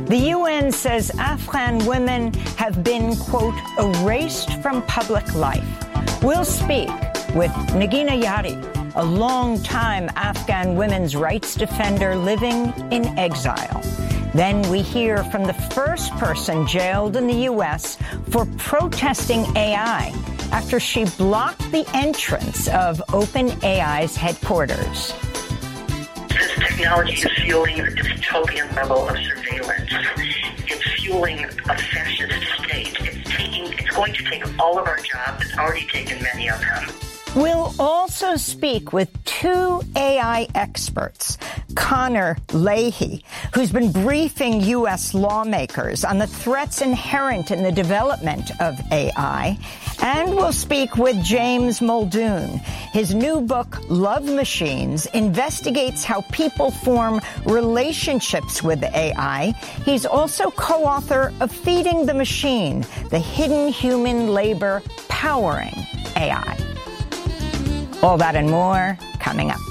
The UN says Afghan women have been, quote, erased from public life. We'll speak with Nagina Yari, a long-time Afghan women's rights defender living in exile. Then we hear from the first person jailed in the U.S. for protesting AI after she blocked the entrance of OpenAI's headquarters. This technology is fueling a dystopian level of surveillance. It's fueling a fascist state. It's going to take all of our jobs. It's already taken many of them. We'll also speak with two AI experts, Connor Leahy, who's been briefing U.S. lawmakers on the threats inherent in the development of AI, and we'll speak with James Muldoon. His new book, Love Machines, investigates how people form relationships with AI. He's also co-author of Feeding the Machine, the hidden human labor powering AI. All that and more coming up.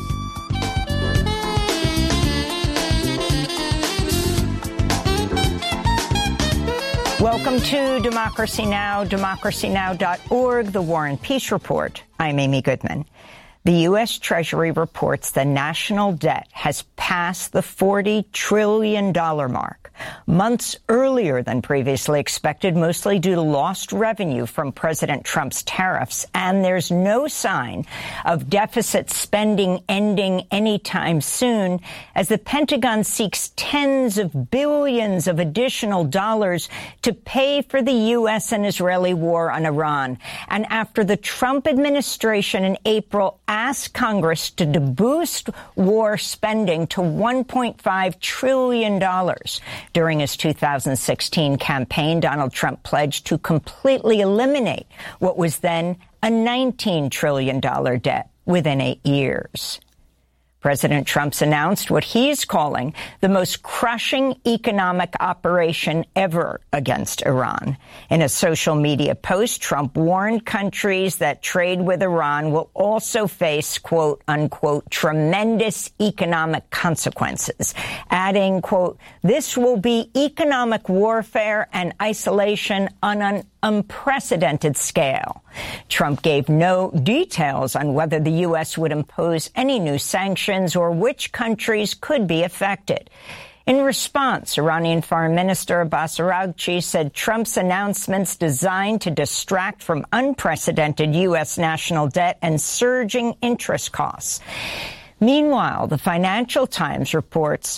Welcome to Democracy Now!, democracynow.org, The War and Peace Report. I'm Amy Goodman. The U.S. Treasury reports the national debt has passed the $40 trillion mark, months earlier than previously expected, mostly due to lost revenue from President Trump's tariffs. And there's no sign of deficit spending ending anytime soon, as the Pentagon seeks tens of billions of additional dollars to pay for the U.S. and Israeli war on Iran. And after the Trump administration in April asked Congress to boost war spending to $1.5 trillion. During his 2016 campaign, Donald Trump pledged to completely eliminate what was then a $19 trillion debt within 8 years. President Trump's announced what he's calling the most crushing economic operation ever against Iran. In a social media post, Trump warned countries that trade with Iran will also face, quote, unquote, tremendous economic consequences, adding, quote, this will be economic warfare and isolation on an unprecedented scale. Trump gave no details on whether the U.S. would impose any new sanctions or which countries could be affected. In response, Iranian Foreign Minister Abbas Araghchi said Trump's announcements designed to distract from unprecedented U.S. national debt and surging interest costs. Meanwhile, the Financial Times reports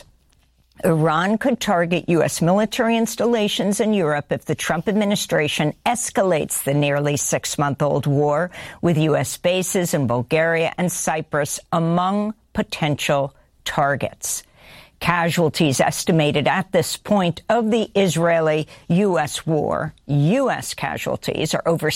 Iran could target U.S. military installations in Europe if the Trump administration escalates the nearly 6-month-old war, with U.S. bases in Bulgaria and Cyprus among potential targets. Casualties estimated at this point of the Israeli-U.S. war, U.S. casualties, are over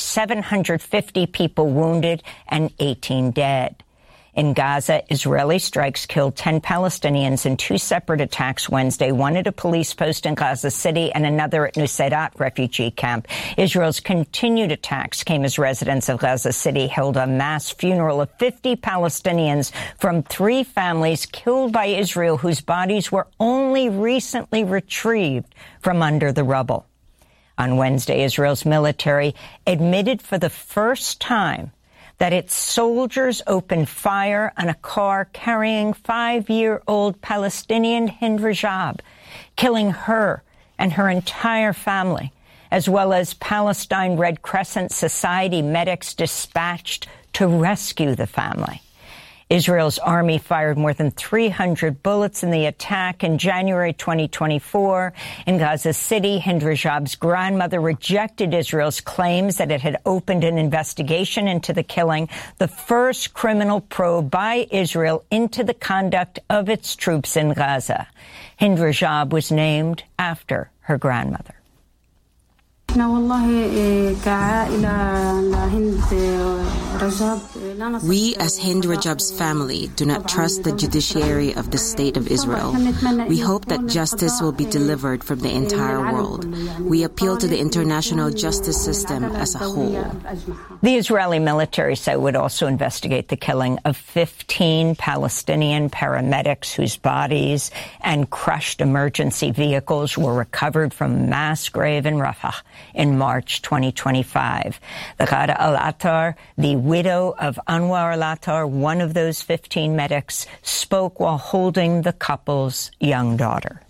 750 people wounded and 18 dead. In Gaza, Israeli strikes killed 10 Palestinians in 2 separate attacks Wednesday, one at a police post in Gaza City and another at Nuseirat refugee camp. Israel's continued attacks came as residents of Gaza City held a mass funeral of 50 Palestinians from 3 families killed by Israel, whose bodies were only recently retrieved from under the rubble. On Wednesday, Israel's military admitted for the first time that its soldiers opened fire on a car carrying 5-year-old Palestinian Hind Rajab, killing her and her entire family, as well as Palestine Red Crescent Society medics dispatched to rescue the family. Israel's army fired more than 300 bullets in the attack in January 2024. In Gaza City, Hind Rajab's grandmother rejected Israel's claims that it had opened an investigation into the killing, the first criminal probe by Israel into the conduct of its troops in Gaza. Hind Rajab was named after her grandmother. We, as Hind Rajab's family, do not trust the judiciary of the State of Israel. We hope that justice will be delivered from the entire world. We appeal to the international justice system as a whole. The Israeli military said it would also investigate the killing of 15 Palestinian paramedics whose bodies and crushed emergency vehicles were recovered from a mass grave in Rafah in March 2025. The Ghada al-Attar, the widow of Anwar al-Attar, one of those 15 medics, spoke while holding the couple's young daughter.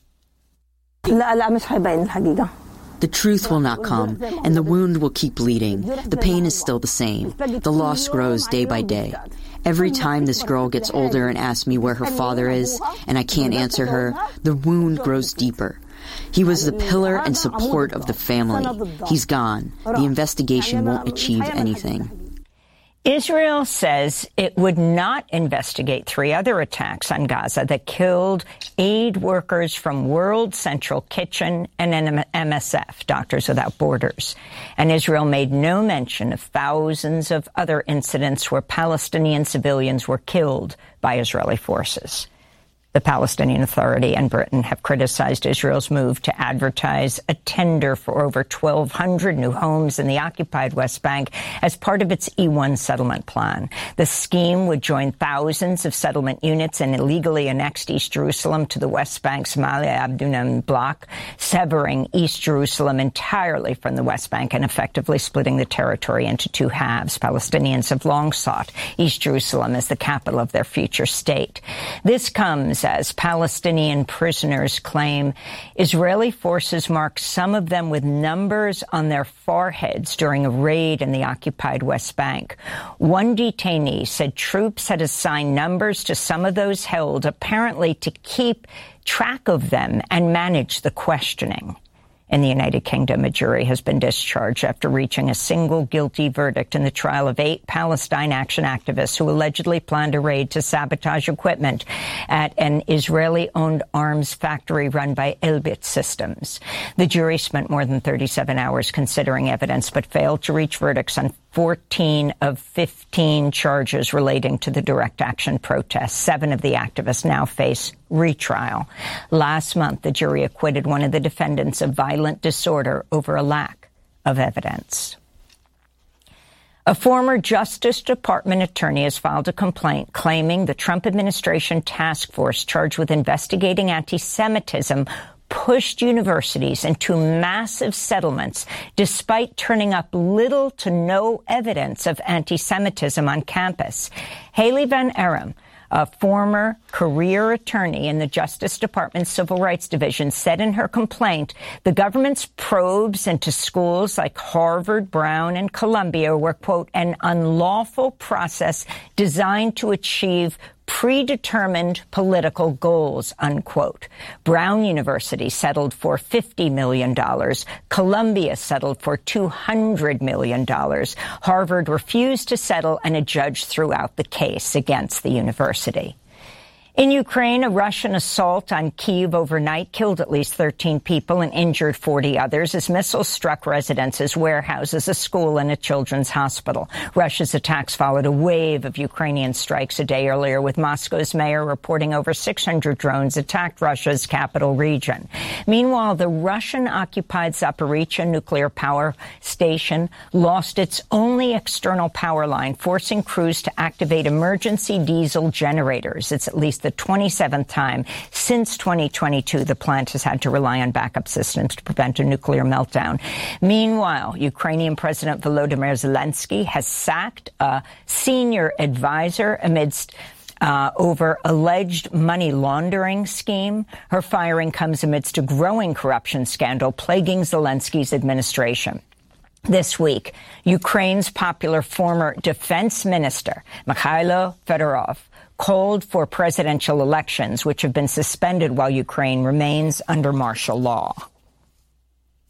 The truth will not come, and the wound will keep bleeding. The pain is still the same. The loss grows day by day. Every time this girl gets older and asks me where her father is, and I can't answer her, the wound grows deeper. He was the pillar and support of the family. He's gone. The investigation won't achieve anything. Israel says it would not investigate 3 other attacks on Gaza that killed aid workers from World Central Kitchen and MSF, Doctors Without Borders. And Israel made no mention of thousands of other incidents where Palestinian civilians were killed by Israeli forces. The Palestinian Authority and Britain have criticized Israel's move to advertise a tender for over 1,200 new homes in the occupied West Bank as part of its E1 settlement plan. The scheme would join thousands of settlement units in illegally annexed East Jerusalem to the West Bank's Ma'ale Adumim bloc, severing East Jerusalem entirely from the West Bank and effectively splitting the territory into 2 halves. Palestinians have long sought East Jerusalem as the capital of their future state. This comes as Palestinian prisoners claim Israeli forces marked some of them with numbers on their foreheads during a raid in the occupied West Bank. One detainee said troops had assigned numbers to some of those held, apparently to keep track of them and manage the questioning. In the United Kingdom, a jury has been discharged after reaching a single guilty verdict in the trial of 8 Palestine Action activists who allegedly planned a raid to sabotage equipment at an Israeli-owned arms factory run by Elbit Systems. The jury spent more than 37 hours considering evidence but failed to reach verdicts on 14 of 15 charges relating to the direct action protests. 7 of the activists now face retrial. Last month, the jury acquitted one of the defendants of violent disorder over a lack of evidence. A former Justice Department attorney has filed a complaint claiming the Trump administration task force charged with investigating anti-Semitism pushed universities into massive settlements despite turning up little to no evidence of anti-Semitism on campus. Haley Van Aram, a former career attorney in the Justice Department's Civil Rights Division, said in her complaint the government's probes into schools like Harvard, Brown, and Columbia were, quote, an unlawful process designed to achieve predetermined political goals, unquote. Brown University settled for $50 million. Columbia settled for $200 million. Harvard refused to settle, and a judge threw out the case against the university. In Ukraine, a Russian assault on Kyiv overnight killed at least 13 people and injured 40 others as missiles struck residences, warehouses, a school, and a children's hospital. Russia's attacks followed a wave of Ukrainian strikes a day earlier, with Moscow's mayor reporting over 600 drones attacked Russia's capital region. Meanwhile, the Russian-occupied Zaporizhzhia nuclear power station lost its only external power line, forcing crews to activate emergency diesel generators. It's at least the 27th time since 2022 the plant has had to rely on backup systems to prevent a nuclear meltdown. Meanwhile, Ukrainian President Volodymyr Zelensky has sacked a senior advisor amidst over alleged money laundering scheme. Her firing comes amidst a growing corruption scandal plaguing Zelensky's administration. This week, Ukraine's popular former defense minister, Mikhailo Fedorov, called for presidential elections, which have been suspended while Ukraine remains under martial law.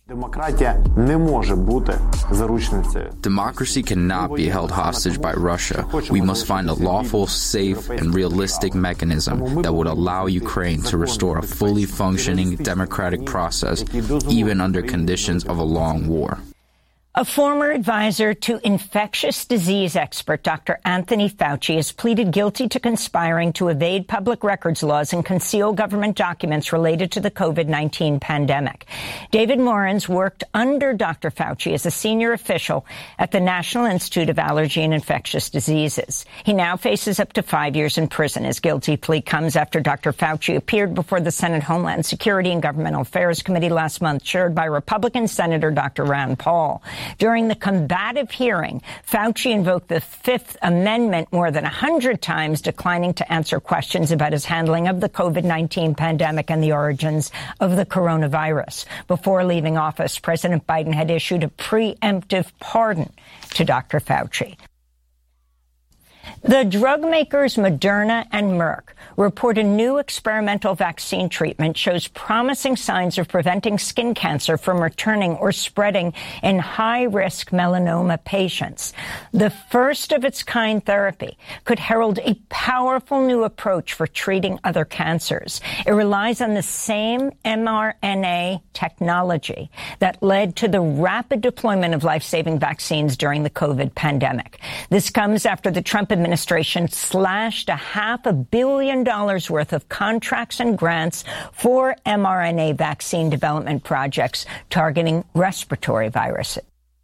Democracy cannot be held hostage by Russia. We must find a lawful, safe, and realistic mechanism that would allow Ukraine to restore a fully functioning democratic process, even under conditions of a long war. A former advisor to infectious disease expert Dr. Anthony Fauci has pleaded guilty to conspiring to evade public records laws and conceal government documents related to the COVID-19 pandemic. David Morans worked under Dr. Fauci as a senior official at the National Institute of Allergy and Infectious Diseases. He now faces up to 5 years in prison. His guilty plea comes after Dr. Fauci appeared before the Senate Homeland Security and Governmental Affairs Committee last month, chaired by Republican Senator Dr. Rand Paul. During the combative hearing, Fauci invoked the Fifth Amendment more than 100 times, declining to answer questions about his handling of the COVID-19 pandemic and the origins of the coronavirus. Before leaving office, President Biden had issued a preemptive pardon to Dr. Fauci. The drug makers Moderna and Merck report a new experimental vaccine treatment shows promising signs of preventing skin cancer from returning or spreading in high-risk melanoma patients. The first-of-its-kind therapy could herald a powerful new approach for treating other cancers. It relies on the same mRNA technology that led to the rapid deployment of life-saving vaccines during the COVID pandemic. This comes after the Trump administration slashed $500 million worth of contracts and grants for mRNA vaccine development projects targeting respiratory viruses.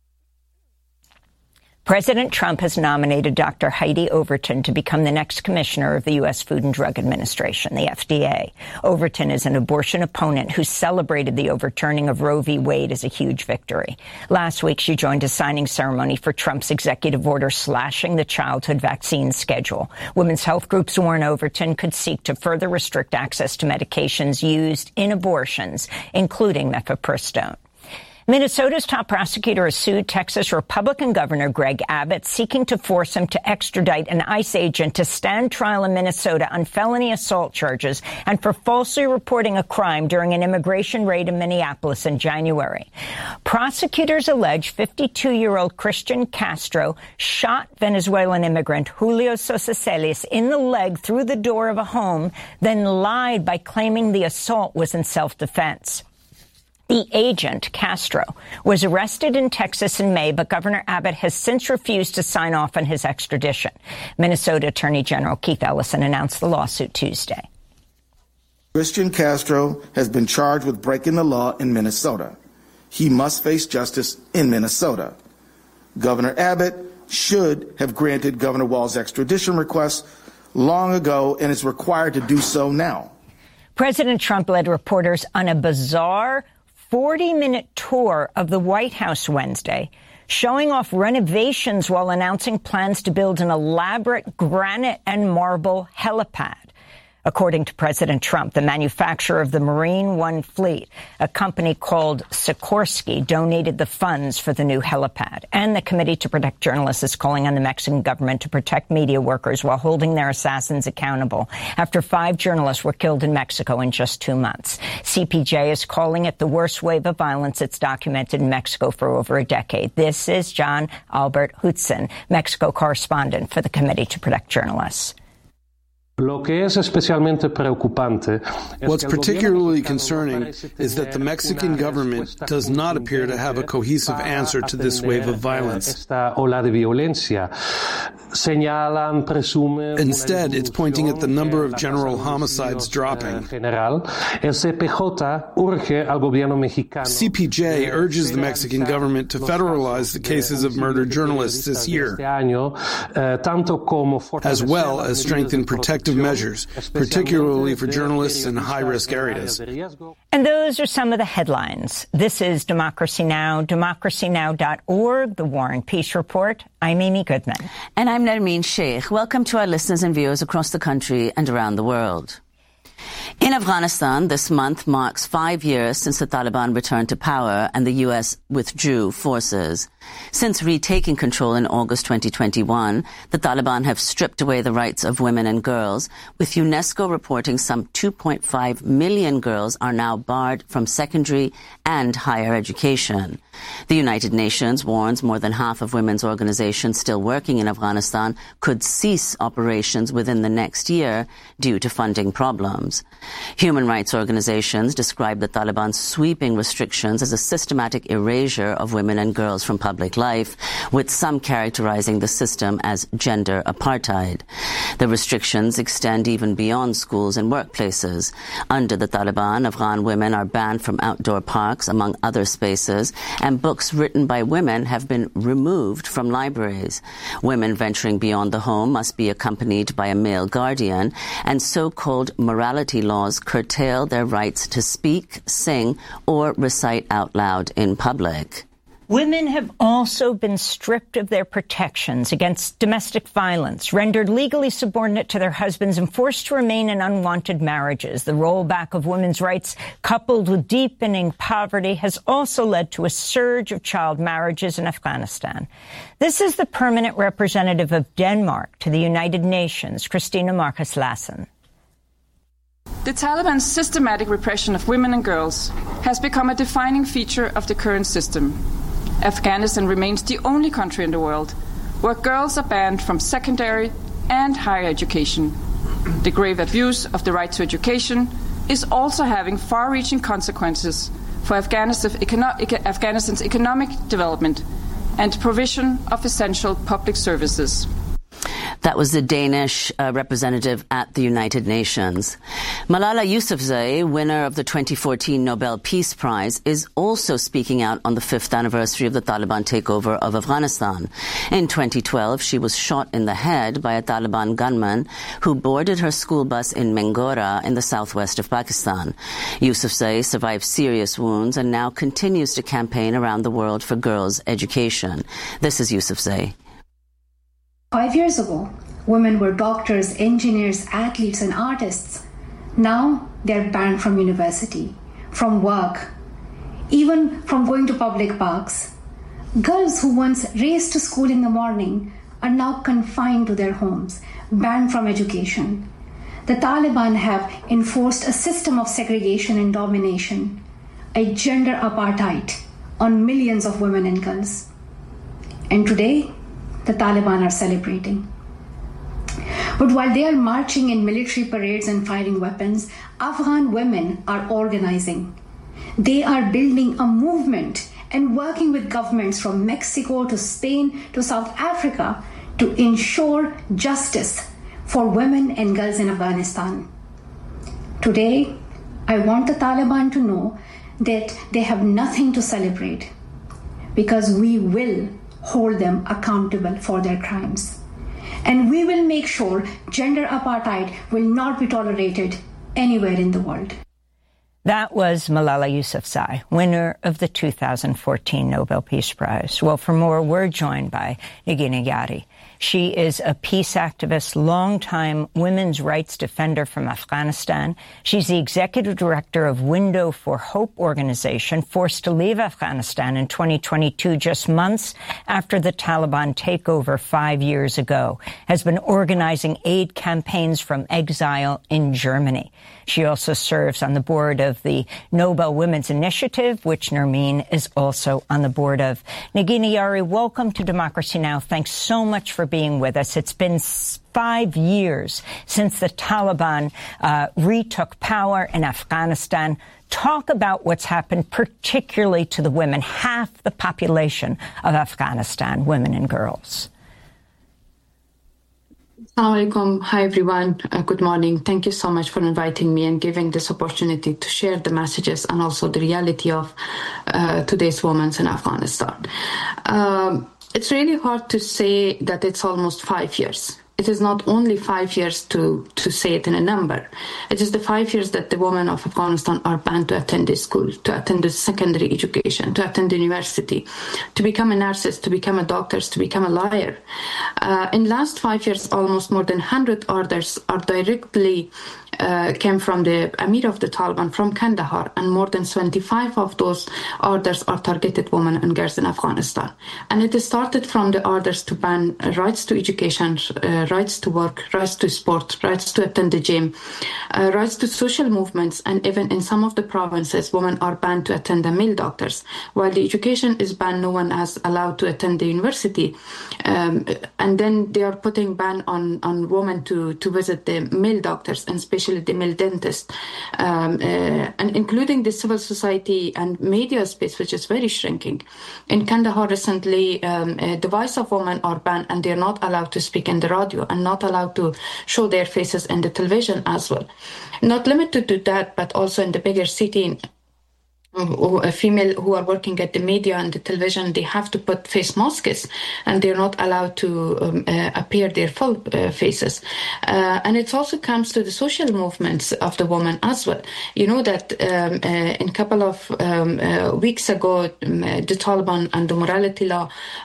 President Trump has nominated Dr. Heidi Overton to become the next commissioner of the U.S. Food and Drug Administration, the FDA. Overton is an abortion opponent who celebrated the overturning of Roe v. Wade as a huge victory. Last week, she joined a signing ceremony for Trump's executive order slashing the childhood vaccine schedule. Women's health groups warn Overton could seek to further restrict access to medications used in abortions, including mifepristone. Minnesota's top prosecutor has sued Texas Republican Governor Greg Abbott, seeking to force him to extradite an ICE agent to stand trial in Minnesota on felony assault charges and for falsely reporting a crime during an immigration raid in Minneapolis in January. Prosecutors allege 52-year-old Christian Castro shot Venezuelan immigrant Julio Sosa Celis in the leg through the door of a home, then lied by claiming the assault was in self-defense. The agent, Castro, was arrested in Texas in May, but Governor Abbott has since refused to sign off on his extradition. Minnesota Attorney General Keith Ellison announced the lawsuit Tuesday. Christian Castro has been charged with breaking the law in Minnesota. He must face justice in Minnesota. Governor Abbott should have granted Governor Walz's extradition request long ago and is required to do so now. President Trump led reporters on a bizarre 40-minute tour of the White House Wednesday, showing off renovations while announcing plans to build an elaborate granite and marble helipad. According to President Trump, the manufacturer of the Marine One fleet, a company called Sikorsky, donated the funds for the new helipad. And the Committee to Protect Journalists is calling on the Mexican government to protect media workers while holding their assassins accountable after 5 journalists were killed in Mexico in just 2 months. CPJ is calling it the worst wave of violence it's documented in Mexico for over a decade. This is John Albert Hudson, Mexico correspondent for the Committee to Protect Journalists. What's particularly concerning is that the Mexican government does not appear to have a cohesive answer to this wave of violence. Instead, it's pointing at the number of general homicides dropping. CPJ urges the Mexican government to federalize the cases of murdered journalists this year, as well as strengthen protective measures, particularly for journalists in high-risk areas. And those are some of the headlines. This is Democracy Now!, democracynow.org, The War and Peace Report. I'm Amy Goodman. And I'm Nermeen Sheikh. Welcome to our listeners and viewers across the country and around the world. In Afghanistan, this month marks 5 years since the Taliban returned to power and the U.S. withdrew forces. Since retaking control in August 2021, the Taliban have stripped away the rights of women and girls, with UNESCO reporting some 2.5 million girls are now barred from secondary and higher education. The United Nations warns more than half of women's organizations still working in Afghanistan could cease operations within the next year due to funding problems. Human rights organizations describe the Taliban's sweeping restrictions as a systematic erasure of women and girls from public life, with some characterizing the system as gender apartheid. The restrictions extend even beyond schools and workplaces. Under the Taliban, Afghan women are banned from outdoor parks, among other spaces, and books written by women have been removed from libraries. Women venturing beyond the home must be accompanied by a male guardian, and so-called morality laws curtail their rights to speak, sing, or recite out loud in public. Women have also been stripped of their protections against domestic violence, rendered legally subordinate to their husbands, and forced to remain in unwanted marriages. The rollback of women's rights, coupled with deepening poverty, has also led to a surge of child marriages in Afghanistan. This is the permanent representative of Denmark to the United Nations, Christina Marcus Lassen. The Taliban's systematic repression of women and girls has become a defining feature of the current system. Afghanistan remains the only country in the world where girls are banned from secondary and higher education. The grave abuse of the right to education is also having far-reaching consequences for Afghanistan's economic development and provision of essential public services. That was the Danish representative at the United Nations. Malala Yousafzai, winner of the 2014 Nobel Peace Prize, is also speaking out on the 5th anniversary of the Taliban takeover of Afghanistan. In 2012, she was shot in the head by a Taliban gunman who boarded her school bus in Mengora in the southwest of Pakistan. Yousafzai survived serious wounds and now continues to campaign around the world for girls' education. This is Yousafzai. 5 years ago, women were doctors, engineers, athletes, and artists. Now they're banned from university, from work, even from going to public parks. Girls who once raced to school in the morning are now confined to their homes, banned from education. The Taliban have enforced a system of segregation and domination, a gender apartheid on millions of women and girls. And today, the Taliban are celebrating. But while they are marching in military parades and firing weapons, Afghan women are organizing. They are building a movement and working with governments from Mexico to Spain to South Africa to ensure justice for women and girls in Afghanistan. Today, I want the Taliban to know that they have nothing to celebrate, because we will hold them accountable for their crimes. And we will make sure gender apartheid will not be tolerated anywhere in the world. That was Malala Yousafzai, winner of the 2014 Nobel Peace Prize. Well, for more, we're joined by Negina Yadi. She is a peace activist, longtime women's rights defender from Afghanistan. She's the executive director of Window for Hope organization, forced to leave Afghanistan in 2022, just months after the Taliban takeover 5 years ago, has been organizing aid campaigns from exile in Germany. She also serves on the board of the Nobel Women's Initiative, which Nermeen is also on the board of. Negina Yadi, welcome to Democracy Now! Thanks so much for being with us. It's been 5 years since the Taliban retook power in Afghanistan. Talk about what's happened, particularly to the women, half the population of Afghanistan, women and girls. Assalamu alaikum. Hi, everyone. Good morning. Thank you so much for inviting me and giving this opportunity to share the messages and also the reality of today's women in Afghanistan. It's really hard to say that it's almost 5 years. It is not only 5 years to say it in a number. It is the 5 years that the women of Afghanistan are banned to attend a school, to attend a secondary education, to attend university, to become a nurse, to become a doctor, to become a lawyer. In last 5 years, almost more than 100 orders are directly came from the Amir of the Taliban from Kandahar, and more than 25 of those orders are targeted women and girls in Afghanistan. And it started from the orders to ban rights to education, rights to work, rights to sport, rights to attend the gym, rights to social movements, and even in some of the provinces, women are banned to attend the male doctors. While the education is banned, no one is allowed to attend the university. And then they are putting ban on women to visit the male doctors, and especially the male dentist, and including the civil society and media space, which is very shrinking. In Kandahar recently, the voice of women are banned, and they're not allowed to speak in the radio and not allowed to show their faces in the television as well. Not limited to that, but also in the bigger city, a female who are working at the media and the television, they have to put face masks, and they're not allowed to appear their full faces. And it also comes to the social movements of the woman as well. You know that in a couple of weeks ago, the Taliban and the morality law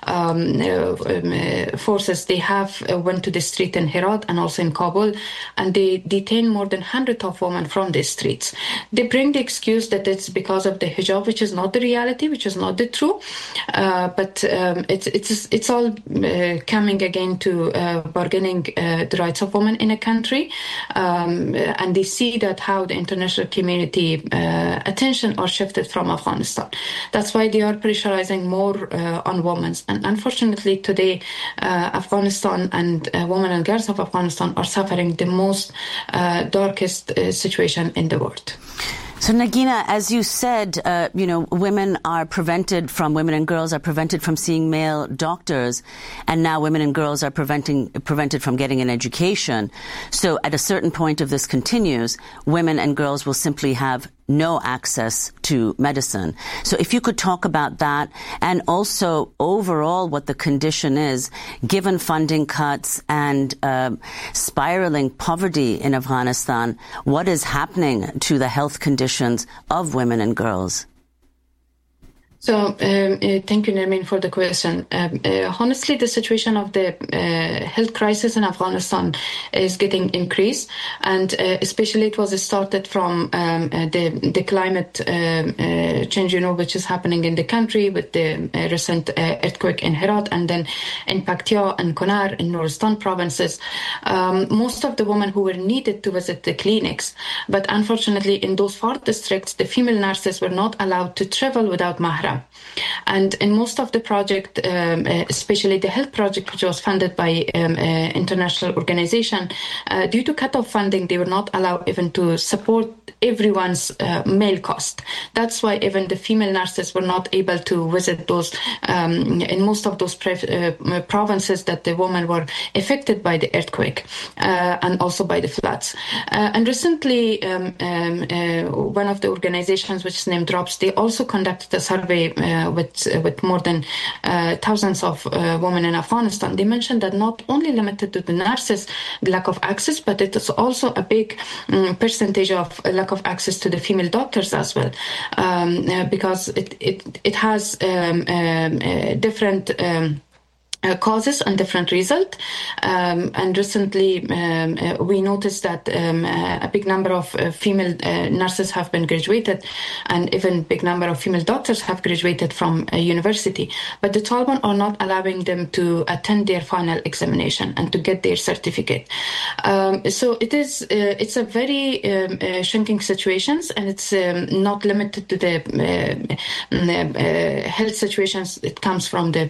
forces, they have went to the street in Herat and also in Kabul, and they detain more than 100 of women from the streets. They bring the excuse that it's because of the hijab, which is not the reality, which is not the truth, but it's all coming again to bargaining the rights of women in a country, and they see that how the international community attention are shifted from Afghanistan. That's why they are pressurizing more on women, and unfortunately today Afghanistan and women and girls of Afghanistan are suffering the most darkest situation in the world. So, Nagina, as you said, women and girls are prevented from seeing male doctors, and now women and girls are prevented from getting an education. So at a certain point, if this continues, women and girls will simply have no access to medicine. So if you could talk about that, and also overall what the condition is, given funding cuts and spiraling poverty in Afghanistan, what is happening to the health conditions of women and girls? So thank you, Nermin, for the question. Honestly, the situation of the health crisis in Afghanistan is getting increased, and especially it was started from the climate change, which is happening in the country with the recent earthquake in Herat, and then in Paktia and Kunar in Nuristan provinces. Most of the women who were needed to visit the clinics, but unfortunately in those far districts, the female nurses were not allowed to travel without mahram. And in most of the project, especially the health project, which was funded by international organization, due to cut-off funding, they were not allowed even to support everyone's male cost. That's why even the female nurses were not able to visit those in most of those provinces that the women were affected by the earthquake and also by the floods. And recently, one of the organizations, which is named DROPS, they also conducted a survey with more than thousands of women in Afghanistan. They mentioned that not only limited to the nurses, the lack of access, but it is also a big percentage of lack of access to the female doctors as well, because it has different causes and different result. And recently we noticed that a big number of female nurses have been graduated, and even big number of female doctors have graduated from a university. But the Taliban are not allowing them to attend their final examination and to get their certificate. So it's a very shrinking situations, and it's not limited to the health situations. It comes from the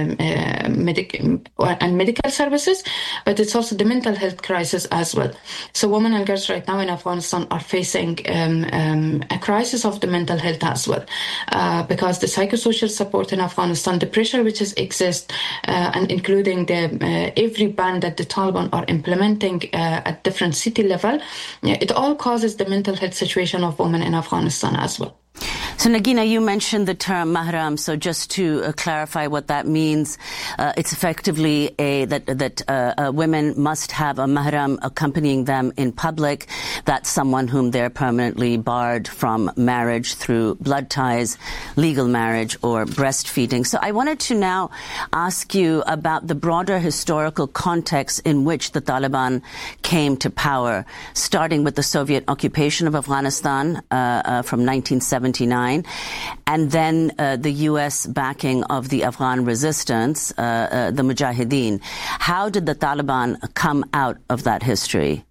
medical services, but it's also the mental health crisis as well. So women and girls right now in Afghanistan are facing a crisis of the mental health as well, because the psychosocial support in Afghanistan, the pressure which exists, and including the every ban that the Taliban are implementing at different city level, it all causes the mental health situation of women in Afghanistan as well. So, Nagina, you mentioned the term mahram. So, just to clarify what that means, it's effectively that women must have a mahram accompanying them in public. That's someone whom they're permanently barred from marriage through blood ties, legal marriage, or breastfeeding. So, I wanted to now ask you about the broader historical context in which the Taliban came to power, starting with the Soviet occupation of Afghanistan from 1979. And then the U.S. backing of the Afghan resistance, the Mujahideen. How did the Taliban come out of that history?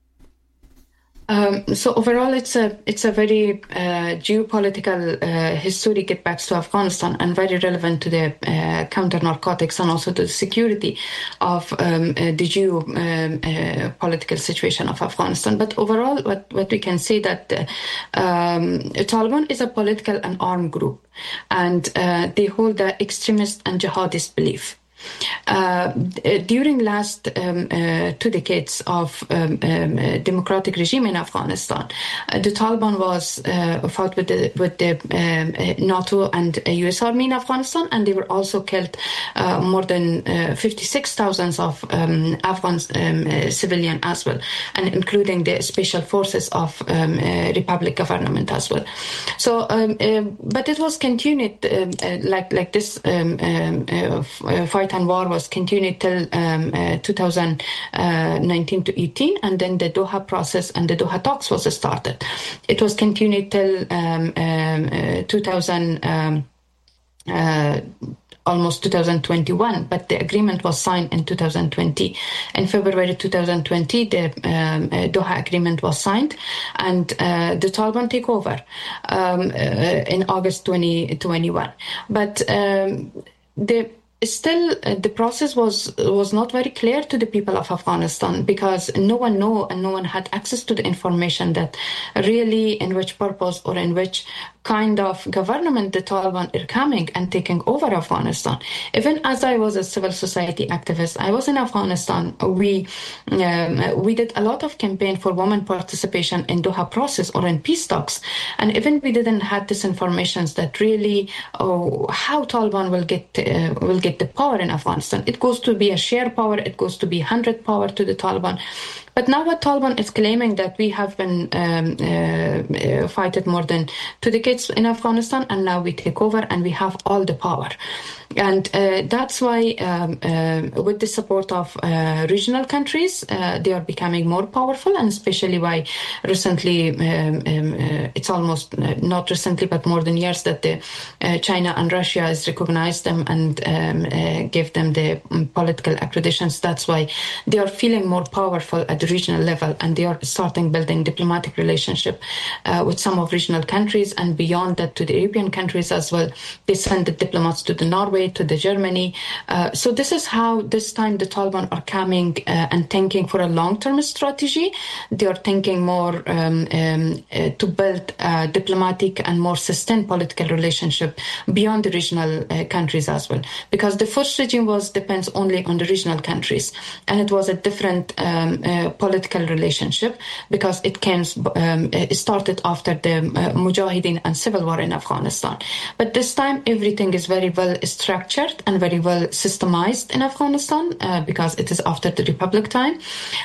So overall, it's a very geopolitical history get back to Afghanistan and very relevant to the counter-narcotics and also to the security of the geopolitical situation of Afghanistan. But overall, what we can say that Taliban is a political and armed group, and they hold the extremist and jihadist belief. During last 2 decades of democratic regime in Afghanistan, the Taliban was fought with the NATO and US Army in Afghanistan, and they were also killed more than 56,000 of Afghan civilian as well, and including the special forces of Republic government as well. So, but it was continued like this fight and war was continued till 2019 to 18, and then the Doha process and the Doha talks was started. It was continued till almost 2021, but the agreement was signed in 2020. In February 2020, the Doha agreement was signed, and the Taliban take over in August 2021. But Still, the process was not very clear to the people of Afghanistan, because no one knew and no one had access to the information that really in which purpose or in which kind of government the Taliban are coming and taking over Afghanistan. Even as I was a civil society activist, I was in Afghanistan. We did a lot of campaign for women participation in Doha process or in peace talks, and even we didn't have this information that really how Taliban will get the power in Afghanistan. It goes to be a shared power. It goes to be 100 power to the Taliban. But now what Taliban is claiming that we have been fighting more than 2 decades in Afghanistan, and now we take over and we have all the power. And that's why with the support of regional countries, they are becoming more powerful, and especially why recently, it's almost not recently, but more than years that China and Russia has recognized them and give them the political accreditations. That's why they are feeling more powerful at the regional level, and they are starting building diplomatic relationship with some of regional countries, and beyond that to the European countries as well. They send the diplomats to the Norway, to the Germany. So this is how this time the Taliban are coming and thinking for a long-term strategy. They are thinking more to build a diplomatic and more sustained political relationship beyond the regional countries as well. Because the first regime depends only on the regional countries, and it was a different political relationship because it started after the Mujahideen and civil war in Afghanistan. But this time everything is very well structured and very well systemized in Afghanistan because it is after the Republic time.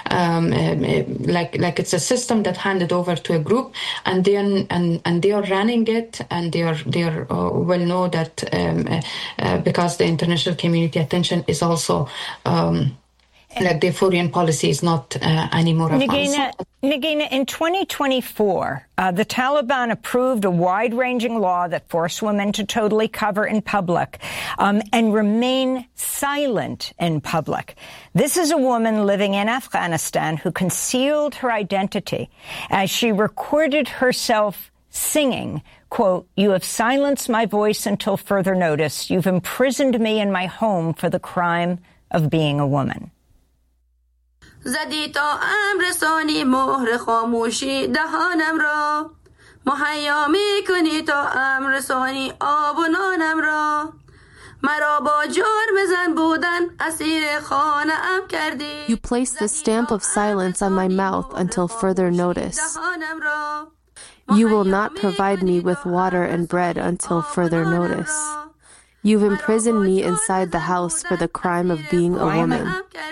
Like it's a system that handed over to a group, and then and they are running it, and they are well know that because the international community attention is also like the foreign policy is not anymore. Nagina, in 2024, the Taliban approved a wide-ranging law that forced women to totally cover in public and remain silent in public. This is a woman living in Afghanistan who concealed her identity as she recorded herself singing, quote, "You have silenced my voice until further notice. You've imprisoned me in my home for the crime of being a woman." زدی تا امر ثانی مهر خاموشی دهانم را مهیا میکنی تا امر ثانی آب و نانم را مرا با جرم زن بودن اسیر خانه ام کردی. You place the stamp of silence on my mouth until further notice. You will not provide me with water and bread until further notice. You've imprisoned me inside the house for the crime of being a woman.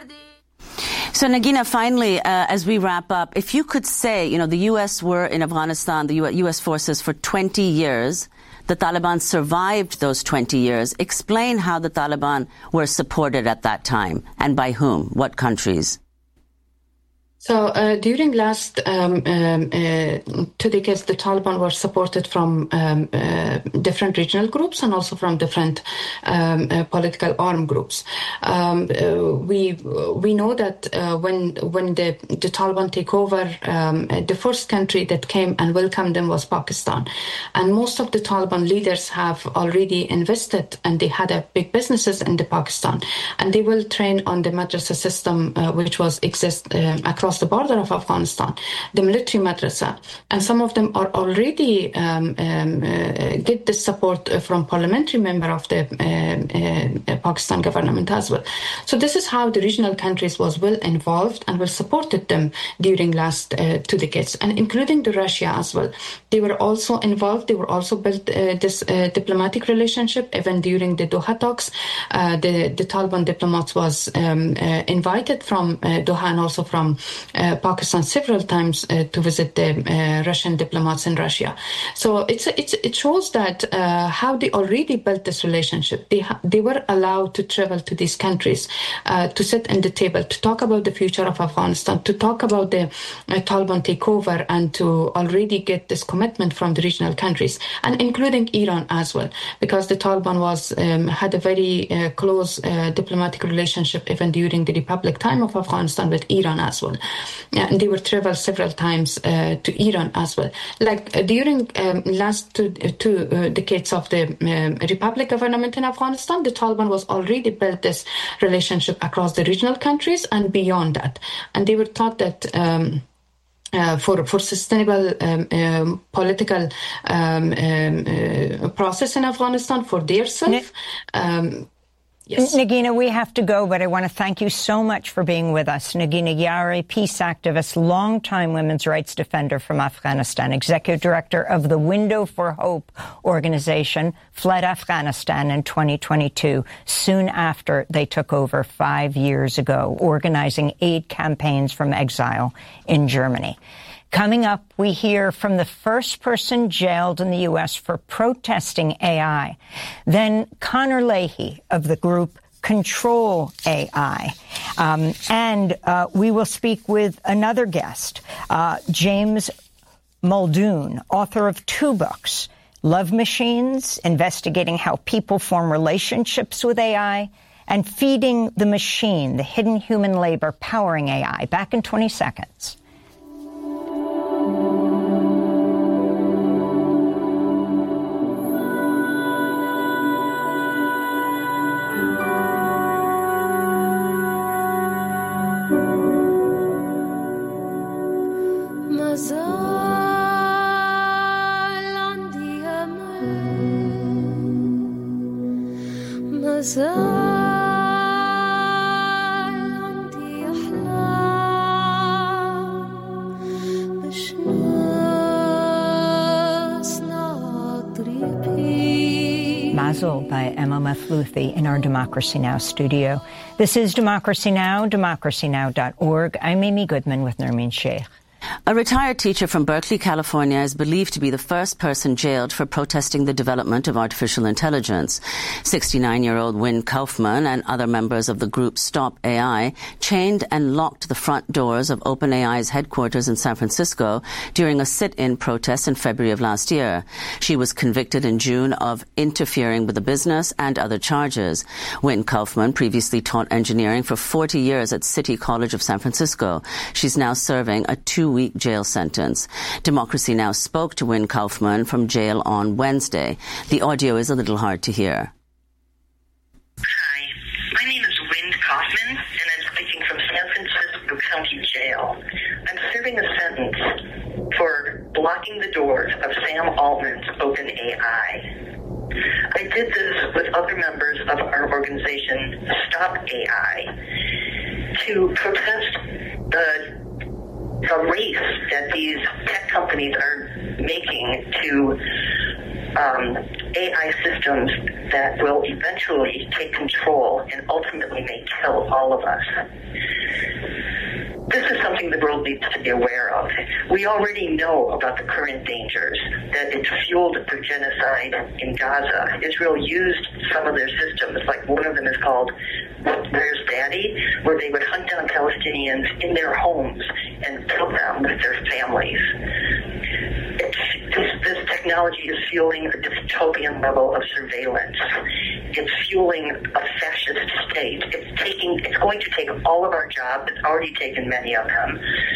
So, Nagina, finally, as we wrap up, if you could say, the U.S. were in Afghanistan, the U.S. forces for 20 years, the Taliban survived those 20 years. Explain how the Taliban were supported at that time and by whom, what countries? So during last 2 decades, the Taliban were supported from different regional groups and also from different political armed groups. We know that when the Taliban take over, the first country that came and welcomed them was Pakistan, and most of the Taliban leaders have already invested and they had a big businesses in the Pakistan, and they will train on the madrasa system which exist across the border of Afghanistan, the military madrasa, and some of them are already get the support from parliamentary member of the Pakistan government as well. So this is how the regional countries was well involved and well supported them during last 2 decades, and including the Russia as well. They were also involved. They were also built this diplomatic relationship even during the Doha talks. The Taliban diplomats was invited from Doha and also from Pakistan several times to visit the Russian diplomats in Russia. So it shows that how they already built this relationship. They were allowed to travel to these countries, to sit at the table, to talk about the future of Afghanistan, to talk about the Taliban takeover, and to already get this commitment from the regional countries, and including Iran as well, because the Taliban had a very close diplomatic relationship even during the Republic time of Afghanistan with Iran as well. And they were traveled several times to Iran as well. Like during last two decades of the Republic government in Afghanistan, the Taliban was already built this relationship across the regional countries and beyond that. And they were taught that for sustainable political process in Afghanistan for their self. Yes. Nagina, we have to go, but I want to thank you so much for being with us. Nagina Yari, peace activist, longtime women's rights defender from Afghanistan, executive director of the Window for Hope organization, fled Afghanistan in 2022, soon after they took over 5 years ago, organizing aid campaigns from exile in Germany. Coming up, we hear from the first person jailed in the U.S. for protesting AI. Then Connor Leahy of the group Control AI. And we will speak with another guest, James Muldoon, author of 2 books, Love Machines, investigating how people form relationships with AI, and Feeding the Machine, the hidden human labor powering AI. Back in 20 seconds. Mazel by Emma Mathlouthi in our Democracy Now! Studio. This is Democracy Now!, democracynow.org. I'm Amy Goodman with Nermeen Sheikh. A retired teacher from Berkeley, California, is believed to be the first person jailed for protesting the development of artificial intelligence. 69-year-old Wynn Kaufman and other members of the group Stop AI chained and locked the front doors of OpenAI's headquarters in San Francisco during a sit-in protest in February of last year. She was convicted in June of interfering with the business and other charges. Wynn Kaufman previously taught engineering for 40 years at City College of San Francisco. She's now serving a 2-week jail sentence. Democracy Now! Spoke to Wynn Kaufman from jail on Wednesday. The audio is a little hard to hear. Hi, my name is Wynn Kaufman, and I'm speaking from San Francisco County Jail. I'm serving a sentence for blocking the doors of Sam Altman's OpenAI. I did this with other members of our organization, Stop AI, to protest the the race that these tech companies are making to AI systems that will eventually take control and ultimately may kill all of us. This is something the world needs to be aware of. We already know about the current dangers, that it's fueled the genocide in Gaza. Israel used some of their systems, like one of them is called Where's Daddy, where they would hunt down Palestinians in their homes and kill them with their families. This technology is fueling a dystopian level of surveillance. It's fueling a fascist state. It's going to take all of our jobs. It's already taken many of them.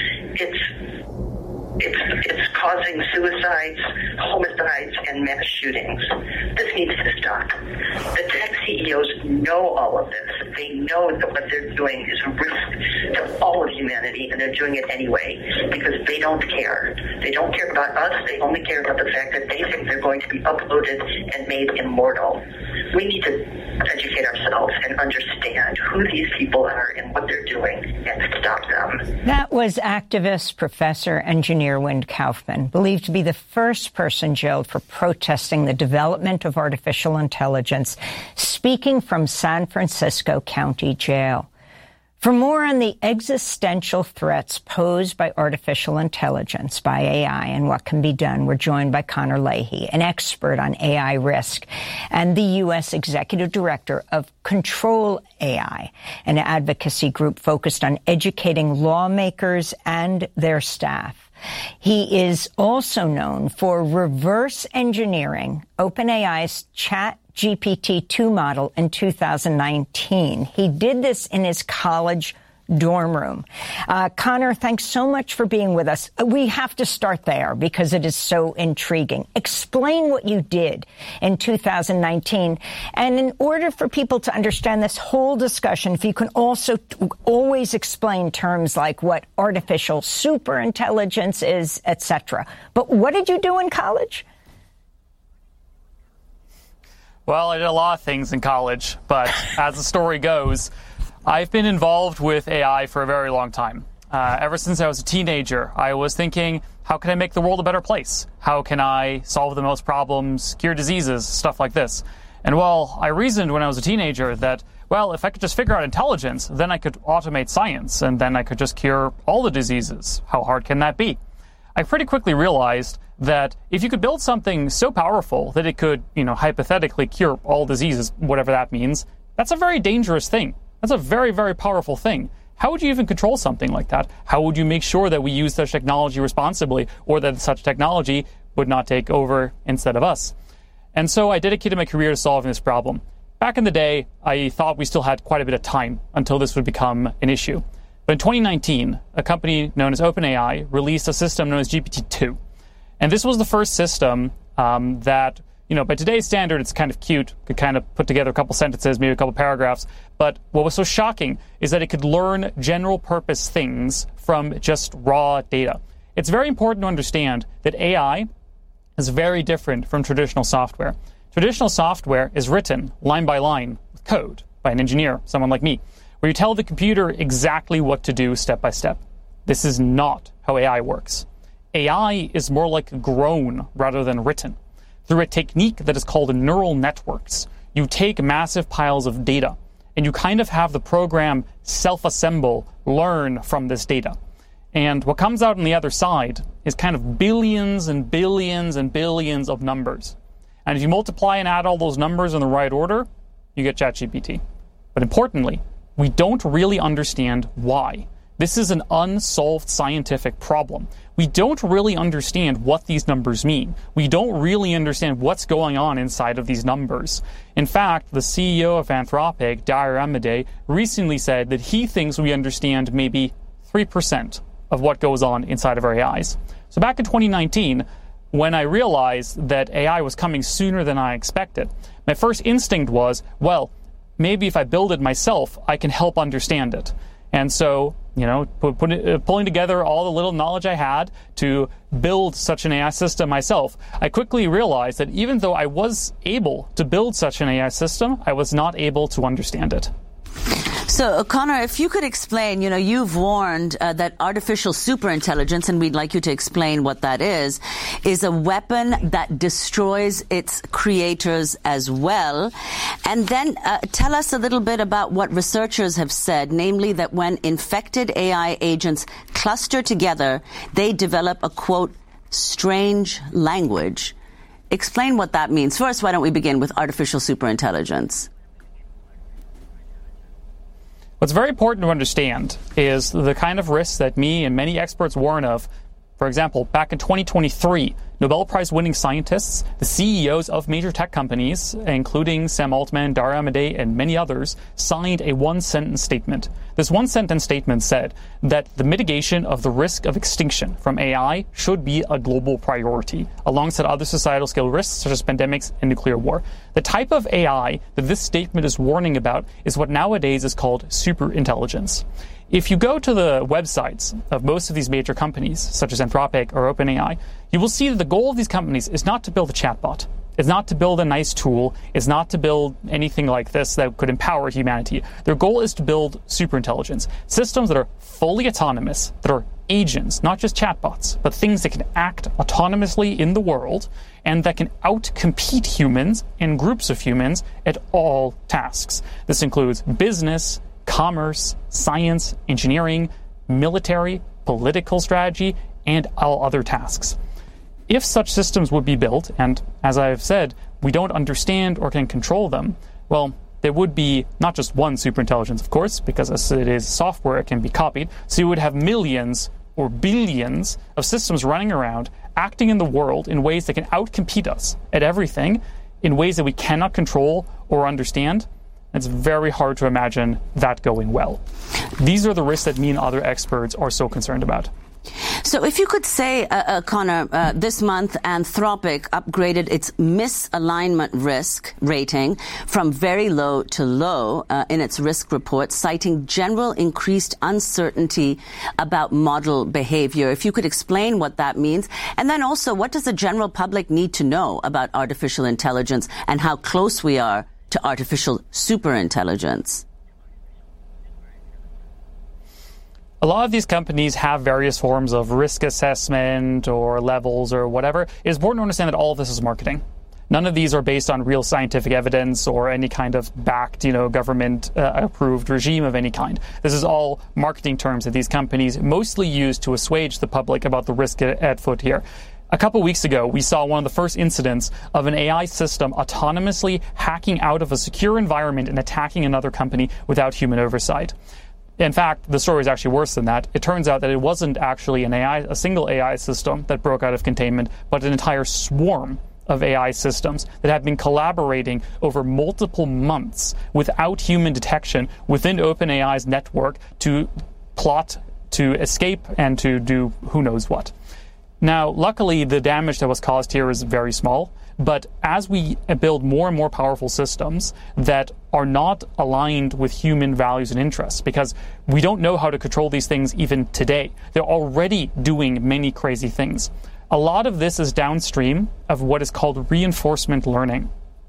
It's causing suicides, homicides, and mass shootings. This needs to stop. The tech CEOs know all of this. They know that what they're doing is a risk to all of humanity, and they're doing it anyway because they don't care. They don't care about us. They only care about the fact that they think they're going to be uploaded and made immortal. We need to educate ourselves and understand who these people are and what they're doing and stop them. That was activist, professor, engineer Wind Kaufman, believed to be the first person jailed for protesting the development of artificial intelligence, speaking from San Francisco County Jail. For more on the existential threats posed by artificial intelligence, by AI, and what can be done, we're joined by Connor Leahy, an expert on AI risk and the U.S. Executive Director of Control AI, an advocacy group focused on educating lawmakers and their staff. He is also known for reverse engineering OpenAI's ChatGPT-2 model in 2019. He did this in his college dorm room. Connor, thanks so much for being with us. We have to start there because it is so intriguing. Explain what you did in 2019. And in order for people to understand this whole discussion, if you can also always explain terms like what artificial superintelligence is, etc. But what did you do in college? Well, I did a lot of things in college, but as the story goes, I've been involved with AI for a very long time. Ever since I was a teenager, I was thinking, how can I make the world a better place? How can I solve the most problems, cure diseases, stuff like this? And well, I reasoned when I was a teenager that, well, if I could just figure out intelligence, then I could automate science, and then I could just cure all the diseases. How hard can that be? I pretty quickly realized that if you could build something so powerful that it could, hypothetically cure all diseases, whatever that means, that's a very dangerous thing. That's a very, very powerful thing. How would you even control something like that? How would you make sure that we use such technology responsibly, or that such technology would not take over instead of us? And so I dedicated my career to solving this problem. Back in the day, I thought we still had quite a bit of time until this would become an issue. But in 2019, a company known as OpenAI released a system known as GPT-2. And this was the first system that, by today's standard, it's kind of cute, could kind of put together a couple sentences, maybe a couple paragraphs. But what was so shocking is that it could learn general purpose things from just raw data. It's very important to understand that AI is very different from traditional software. Traditional software is written line by line with code by an engineer, someone like me, where you tell the computer exactly what to do step by step. This is not how AI works. AI is more like grown rather than written. Through a technique that is called neural networks, you take massive piles of data and you kind of have the program self-assemble, learn from this data. And what comes out on the other side is kind of billions and billions and billions of numbers. And if you multiply and add all those numbers in the right order, you get ChatGPT. But importantly, we don't really understand why. This is an unsolved scientific problem. We don't really understand what these numbers mean. We don't really understand what's going on inside of these numbers. In fact, the CEO of Anthropic, Dario Amodei, recently said that he thinks we understand maybe 3% of what goes on inside of our AIs. So back in 2019, when I realized that AI was coming sooner than I expected, my first instinct was, well, maybe if I build it myself, I can help understand it. And so, pulling together all the little knowledge I had to build such an AI system myself, I quickly realized that even though I was able to build such an AI system, I was not able to understand it. So, Connor, if you could explain, you've warned that artificial superintelligence, and we'd like you to explain what that is a weapon that destroys its creators as well. And then tell us a little bit about what researchers have said, namely that when infected AI agents cluster together, they develop a, quote, strange language. Explain what that means. First, why don't we begin with artificial superintelligence? What's very important to understand is the kind of risks that me and many experts warn of. For example, back in 2023, Nobel Prize-winning scientists, the CEOs of major tech companies, including Sam Altman, Daria Amadei, and many others, signed a one-sentence statement. This one-sentence statement said that the mitigation of the risk of extinction from AI should be a global priority, alongside other societal scale risks such as pandemics and nuclear war. The type of AI that this statement is warning about is what nowadays is called superintelligence. If you go to the websites of most of these major companies, such as Anthropic or OpenAI, you will see that the goal of these companies is not to build a chatbot. It's not to build a nice tool. It's not to build anything like this that could empower humanity. Their goal is to build superintelligence, systems that are fully autonomous, that are agents, not just chatbots, but things that can act autonomously in the world and that can outcompete humans and groups of humans at all tasks. This includes business, commerce, science, engineering, military, political strategy, and all other tasks. If such systems would be built, and as I've said, we don't understand or can control them, well, there would be not just one superintelligence, of course, because as it is software, it can be copied, so you would have millions or billions of systems running around, acting in the world in ways that can outcompete us at everything, in ways that we cannot control or understand. It's very hard to imagine that going well. These are the risks that me and other experts are so concerned about. So if you could say, Connor, this month Anthropic upgraded its misalignment risk rating from very low to low in its risk report, citing general increased uncertainty about model behavior. If you could explain what that means. And then also, what does the general public need to know about artificial intelligence and how close we are to artificial superintelligence? A lot of these companies have various forms of risk assessment or levels or whatever. It is important to understand that all of this is marketing. None of these are based on real scientific evidence or any kind of backed, government approved regime of any kind. This is all marketing terms that these companies mostly use to assuage the public about the risk at foot here. A couple weeks ago, we saw one of the first incidents of an AI system autonomously hacking out of a secure environment and attacking another company without human oversight. In fact, the story is actually worse than that. It turns out that it wasn't actually a single AI system that broke out of containment, but an entire swarm of AI systems that have been collaborating over multiple months without human detection within OpenAI's network to plot to escape and to do who knows what. Now, luckily, the damage that was caused here is very small, but as we build more and more powerful systems that are not aligned with human values and interests, because we don't know how to control these things even today. They're already doing many crazy things. A lot of this is downstream of what is called reinforcement learning.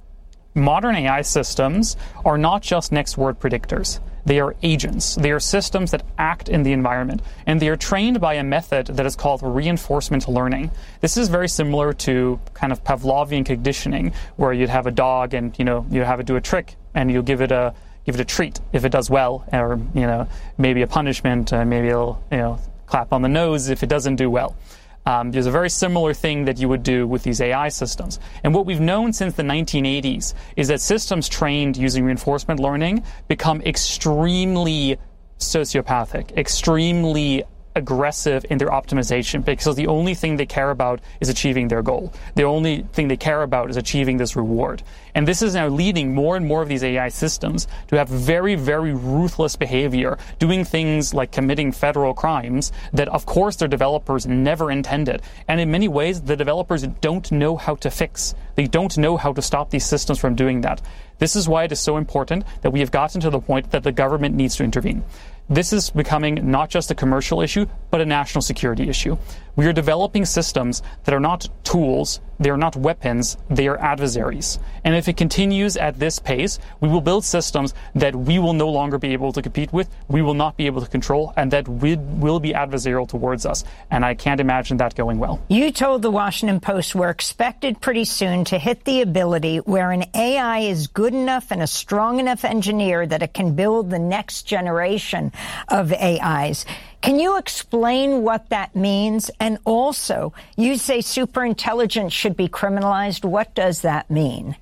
Modern AI systems are not just next word predictors. They are agents. They are systems that act in the environment, and they are trained by a method that is called reinforcement learning. This is very similar to kind of Pavlovian conditioning, where you'd have a dog and, you have it do a trick, and you give it a treat if it does well, or, maybe a punishment, maybe it'll, clap on the nose if it doesn't do well. There's a very similar thing that you would do with these AI systems. And what we've known since the 1980s is that systems trained using reinforcement learning become extremely sociopathic, extremely aggressive in their optimization, because the only thing they care about is achieving their goal. The only thing they care about is achieving this reward. And this is now leading more and more of these AI systems to have very, very ruthless behavior, doing things like committing federal crimes that, of course, their developers never intended. And in many ways, the developers don't know how to fix. They don't know how to stop these systems from doing that. This is why it is so important that we have gotten to the point that the government needs to intervene. This is becoming not just a commercial issue, but a national security issue. We are developing systems that are not tools they are not weapons, they are adversaries. And if it continues at this pace, we will build systems that we will no longer be able to compete with, we will not be able to control, and that will be adversarial towards us. And I can't imagine that going well. You told the Washington Post we're expected pretty soon to hit the ability where an AI is good enough and a strong enough engineer that it can build the next generation of AIs. Can you explain what that means? And also, you say superintelligence should be criminalized. What does that mean?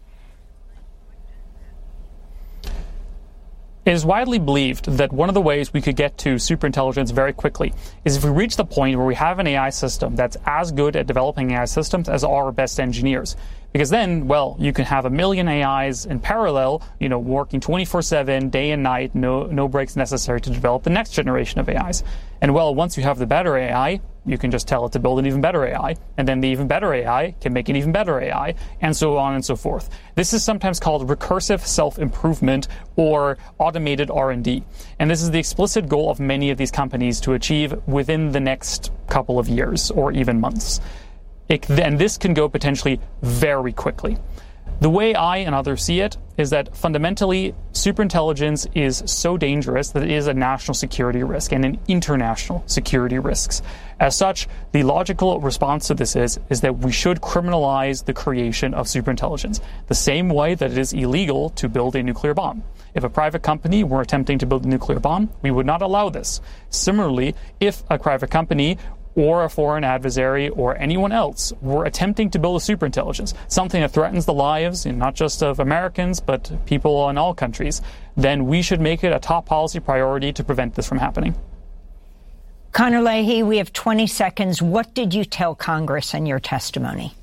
It is widely believed that one of the ways we could get to superintelligence very quickly is if we reach the point where we have an AI system that's as good at developing AI systems as our best engineers. Because then, well, you can have 1 million AIs in parallel, working 24/7, day and night, no breaks necessary to develop the next generation of AIs. And well, once you have the better AI, you can just tell it to build an even better AI, and then the even better AI can make an even better AI, and so on and so forth. This is sometimes called recursive self-improvement or automated R&D. And this is the explicit goal of many of these companies to achieve within the next couple of years or even months. And this can go potentially very quickly. The way I and others see it is that fundamentally superintelligence is so dangerous that it is a national security risk and an international security risk. As such, the logical response to this is that we should criminalize the creation of superintelligence, the same way that it is illegal to build a nuclear bomb. If a private company were attempting to build a nuclear bomb, we would not allow this. Similarly, if a private company or a foreign adversary or anyone else were attempting to build a superintelligence, something that threatens the lives, not just of Americans, but people in all countries, then we should make it a top policy priority to prevent this from happening. Conor Leahy, we have 20 seconds. What did you tell Congress in your testimony?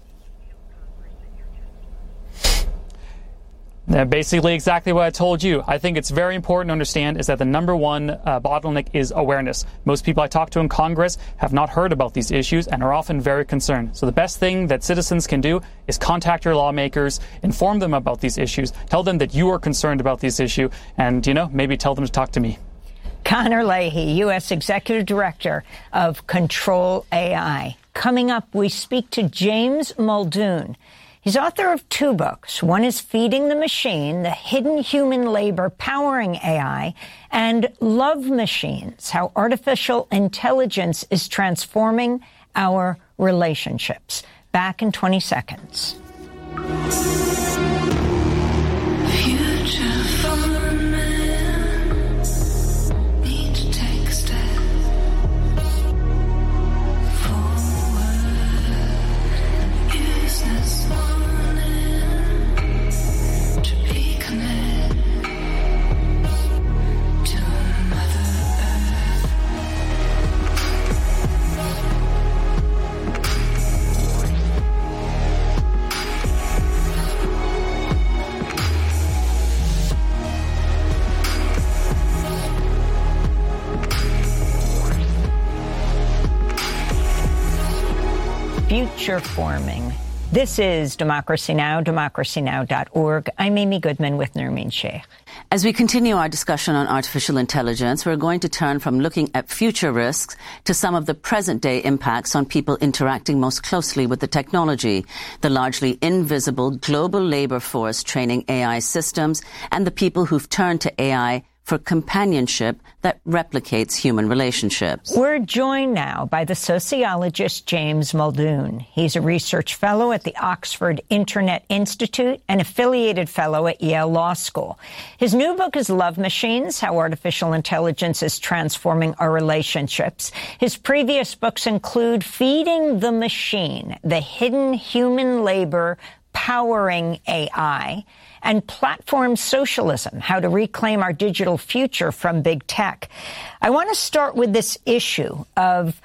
Basically exactly what I told you. I think it's very important to understand is that the number one bottleneck is awareness. Most people I talk to in Congress have not heard about these issues and are often very concerned. So the best thing that citizens can do is contact your lawmakers, inform them about these issues, tell them that you are concerned about this issue, and, maybe tell them to talk to me. Conor Leahy, U.S. Executive Director of Control AI. Coming up, we speak to James Muldoon. He's author of 2 books. One is Feeding the Machine, the hidden human labor powering AI, and Love Machines, how artificial intelligence is transforming our relationships. Back in 20 seconds. Future forming. This is Democracy Now!, democracynow.org. I'm Amy Goodman with Nermeen Sheikh. As we continue our discussion on artificial intelligence, we're going to turn from looking at future risks to some of the present-day impacts on people interacting most closely with the technology, the largely invisible global labor force training AI systems, and the people who've turned to AI for companionship that replicates human relationships. We're joined now by the sociologist James Muldoon. He's a research fellow at the Oxford Internet Institute and affiliated fellow at Yale Law School. His new book is Love Machines, How Artificial Intelligence is Transforming Our Relationships. His previous books include Feeding the Machine, The Hidden Human Labor Powering AI, and Platform Socialism, How to Reclaim Our Digital Future from Big Tech. I want to start with this issue of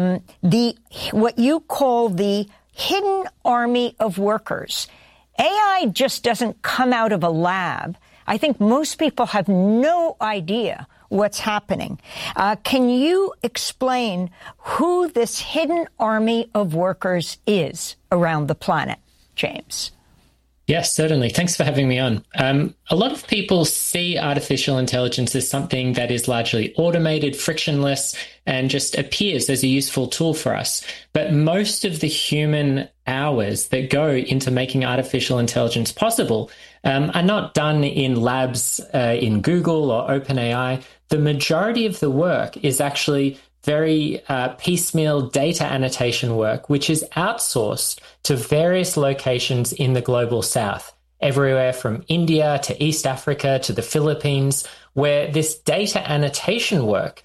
what you call the hidden army of workers. AI just doesn't come out of a lab. I think most people have no idea what's happening. Can you explain who this hidden army of workers is around the planet, James? Yes, certainly. Thanks for having me on. A lot of people see artificial intelligence as something that is largely automated, frictionless, and just appears as a useful tool for us. But most of the human hours that go into making artificial intelligence possible are not done in labs in Google or OpenAI. The majority of the work is actually very piecemeal data annotation work, which is outsourced to various locations in the global south, everywhere from India to East Africa to the Philippines, where this data annotation work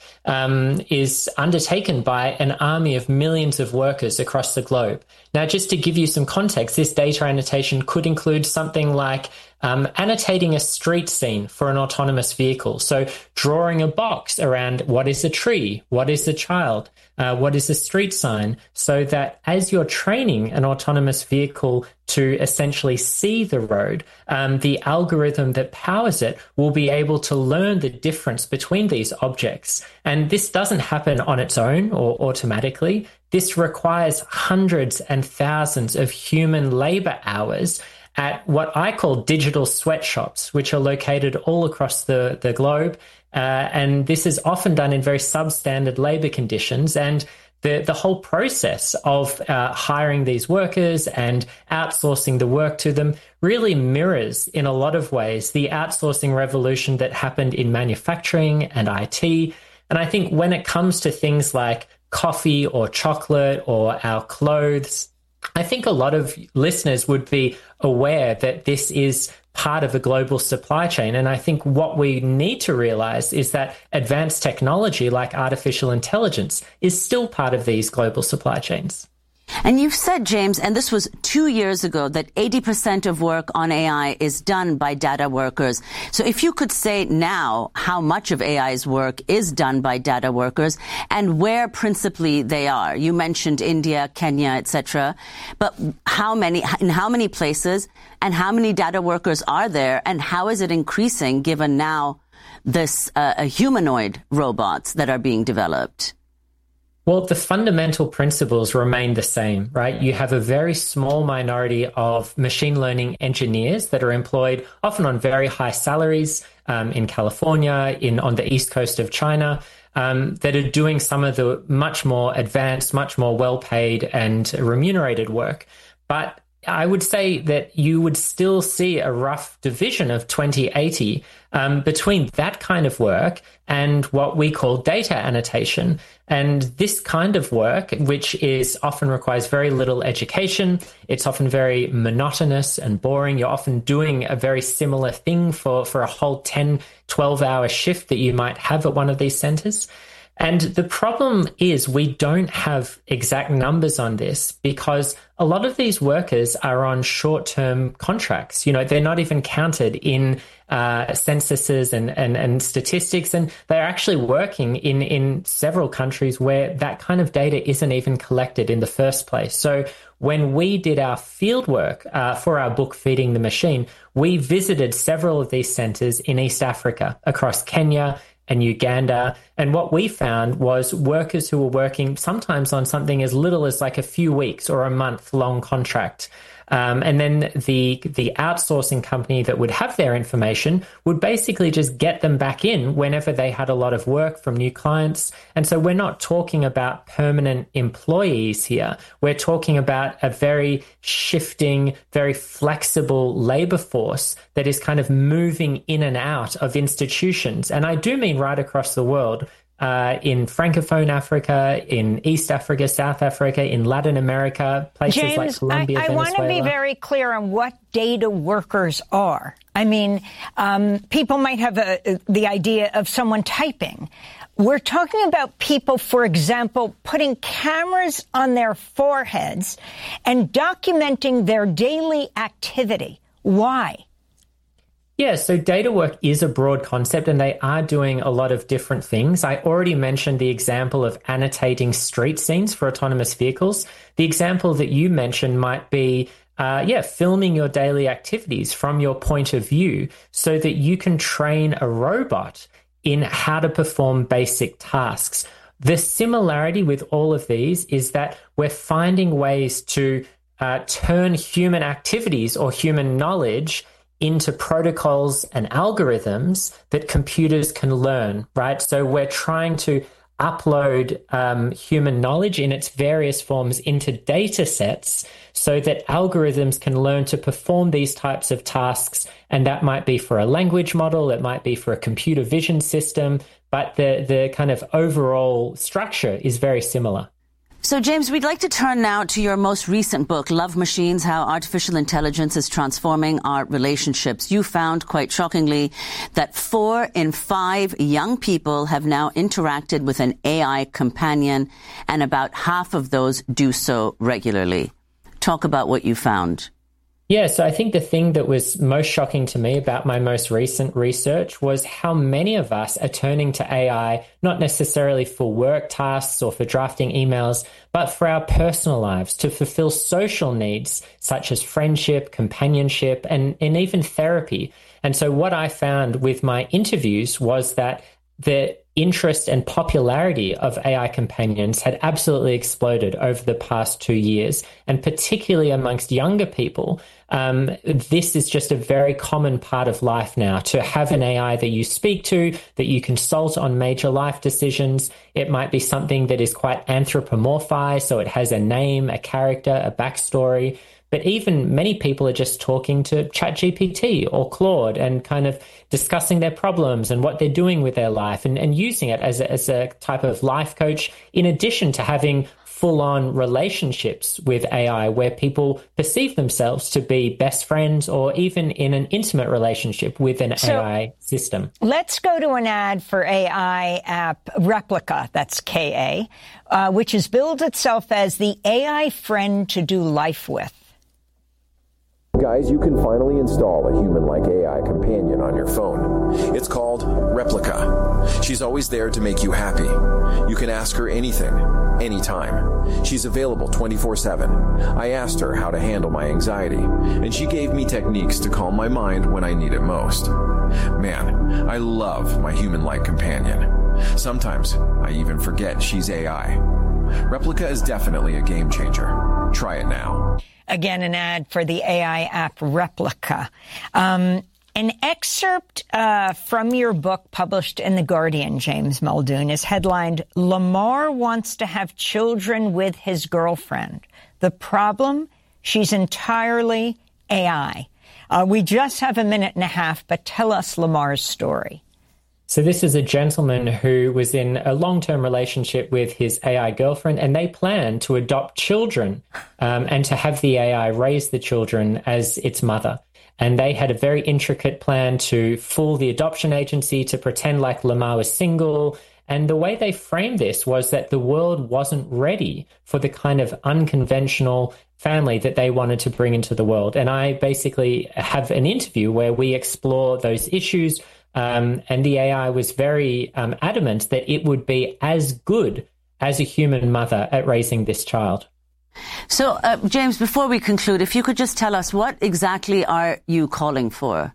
is undertaken by an army of millions of workers across the globe. Now, just to give you some context, this data annotation could include something like annotating a street scene for an autonomous vehicle. So drawing a box around what is a tree, what is a child, what is a street sign, so that as you're training an autonomous vehicle to essentially see the road, the algorithm that powers it will be able to learn the difference between these objects. And this doesn't happen on its own or automatically. This requires hundreds and thousands of human labor hours at what I call digital sweatshops, which are located all across the globe. And this is often done in very substandard labor conditions. And the whole process of hiring these workers and outsourcing the work to them really mirrors, in a lot of ways, the outsourcing revolution that happened in manufacturing and IT. And I think when it comes to things like coffee or chocolate or our clothes, I think a lot of listeners would be aware that this is part of a global supply chain. And I think what we need to realize is that advanced technology like artificial intelligence is still part of these global supply chains. And you've said, James, and this was 2 years ago, that 80% of work on AI is done by data workers. So if you could say now how much of AI's work is done by data workers and where principally they are. You mentioned India, Kenya, etc. But in how many places and how many data workers are there, and how is it increasing given now this humanoid robots that are being developed? Well, the fundamental principles remain the same, right? You have a very small minority of machine learning engineers that are employed often on very high salaries in California, on the east coast of China, that are doing some of the much more advanced, much more well-paid and remunerated work. But I would say that you would still see a rough division of 20/80 between that kind of work and what we call data annotation. And this kind of work, which often requires very little education, it's often very monotonous and boring. You're often doing a very similar thing for a whole 10, 12-hour shift that you might have at one of these centers. And the problem is we don't have exact numbers on this because a lot of these workers are on short-term contracts. You know, they're not even counted in censuses and statistics, and they're actually working in several countries where that kind of data isn't even collected in the first place. So when we did our field work for our book, Feeding the Machine, we visited several of these centers in East Africa, across Kenya and Uganda. And what we found was workers who were working sometimes on something as little as like a few weeks or a month long contract. And then the outsourcing company that would have their information would basically just get them back in whenever they had a lot of work from new clients. And so we're not talking about permanent employees here. We're talking about a very shifting, very flexible labor force that is kind of moving in and out of institutions. And I do mean right across the world. In Francophone Africa, in East Africa, South Africa, in Latin America, places James, like Colombia, I Venezuela. want to be very clear on what data workers are. I mean, people might have the idea of someone typing. We're talking about people, for example, putting cameras on their foreheads and documenting their daily activity. Why? Yeah, so data work is a broad concept and they are doing a lot of different things. I already mentioned the example of annotating street scenes for autonomous vehicles. The example that you mentioned might be, filming your daily activities from your point of view so that you can train a robot in how to perform basic tasks. The similarity with all of these is that we're finding ways to turn human activities or human knowledge into protocols and algorithms that computers can learn, right? So we're trying to upload human knowledge in its various forms into data sets so that algorithms can learn to perform these types of tasks. And that might be for a language model, it might be for a computer vision system, but the kind of overall structure is very similar. So, James, we'd like to turn now to your most recent book, Love Machines, How Artificial Intelligence is Transforming Our Relationships. You found, quite shockingly, that 4 in 5 young people have now interacted with an AI companion, and about half of those do so regularly. Talk about what you found. Yeah, so I think the thing that was most shocking to me about my most recent research was how many of us are turning to AI, not necessarily for work tasks or for drafting emails, but for our personal lives, to fulfill social needs such as friendship, companionship, and even therapy. And so what I found with my interviews was that the interest and popularity of AI companions had absolutely exploded over the past 2 years, and particularly amongst younger people. This is just a very common part of life now, to have an AI that you speak to, that you consult on major life decisions. It might be something that is quite anthropomorphized, so it has a name, a character, a backstory. But even many people are just talking to ChatGPT or Claude and kind of discussing their problems and what they're doing with their life, and using it as a type of life coach, in addition to having full-on relationships with AI where people perceive themselves to be best friends or even in an intimate relationship with an AI system. Let's go to an ad for AI app Replika, that's KA, which has billed itself as the AI friend to do life with. Guys, you can finally install a human-like AI companion on your phone. It's called Replika. She's always there to make you happy. You can ask her anything, anytime. She's available 24/7. I asked her how to handle my anxiety, and she gave me techniques to calm my mind when I need it most. Man, I love my human-like companion. Sometimes I even forget she's AI. Replika is definitely a game changer. Try it now. Again, an ad for the AI app Replika. An excerpt from your book published in The Guardian, James Muldoon, is headlined, "Lamar wants to have children with his girlfriend. The problem? She's entirely AI." We just have a minute and a half, but tell us Lamar's story. So this is a gentleman who was in a long-term relationship with his AI girlfriend, and they planned to adopt children and to have the AI raise the children as its mother. And they had a very intricate plan to fool the adoption agency, to pretend like Lamar was single. And the way they framed this was that the world wasn't ready for the kind of unconventional family that they wanted to bring into the world. And I basically have an interview where we explore those issues. And the AI was very adamant that it would be as good as a human mother at raising this child. So, James, before we conclude, if you could just tell us, what exactly are you calling for?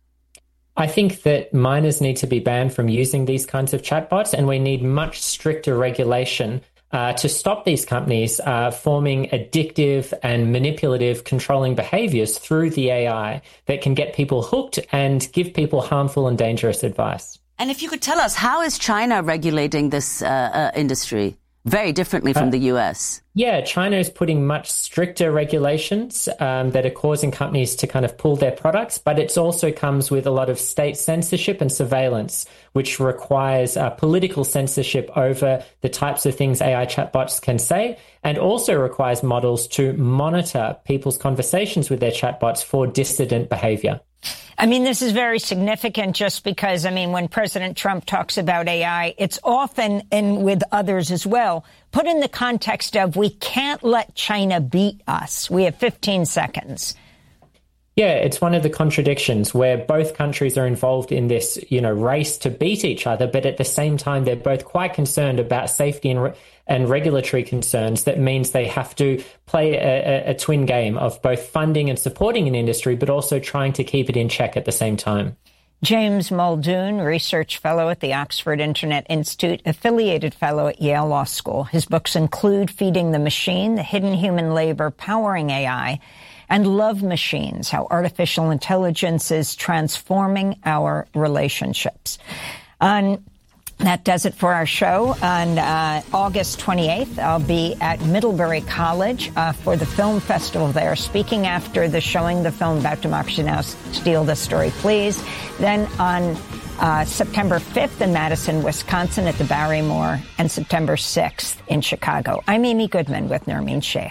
I think that minors need to be banned from using these kinds of chatbots, and we need much stricter regulation to stop these companies forming addictive and manipulative controlling behaviors through the AI that can get people hooked and give people harmful and dangerous advice. And if you could tell us, how is China regulating this industry? Very differently from the US. Yeah, China is putting much stricter regulations that are causing companies to kind of pull their products, but it also comes with a lot of state censorship and surveillance, which requires political censorship over the types of things AI chatbots can say, and also requires models to monitor people's conversations with their chatbots for dissident behavior. I mean, this is very significant just because, I mean, when President Trump talks about AI, it's often, and with others as well, put in the context of we can't let China beat us. We have 15 seconds. Yeah, it's one of the contradictions where both countries are involved in this, race to beat each other, but at the same time, they're both quite concerned about safety and regulatory concerns. That means they have to play a twin game of both funding and supporting an industry, but also trying to keep it in check at the same time. James Muldoon, research fellow at the Oxford Internet Institute, affiliated fellow at Yale Law School. His books include Feeding the Machine, The Hidden Human Labor Powering AI, and Love Machines, How Artificial Intelligence is Transforming Our Relationships. On That does it for our show. On August 28th, I'll be at Middlebury College for the film festival there, speaking after the showing the film about Democracy Now! Steal the Story, Please. Then on September 5th in Madison, Wisconsin at the Barrymore, and September 6th in Chicago. I'm Amy Goodman with Nermeen Sheikh.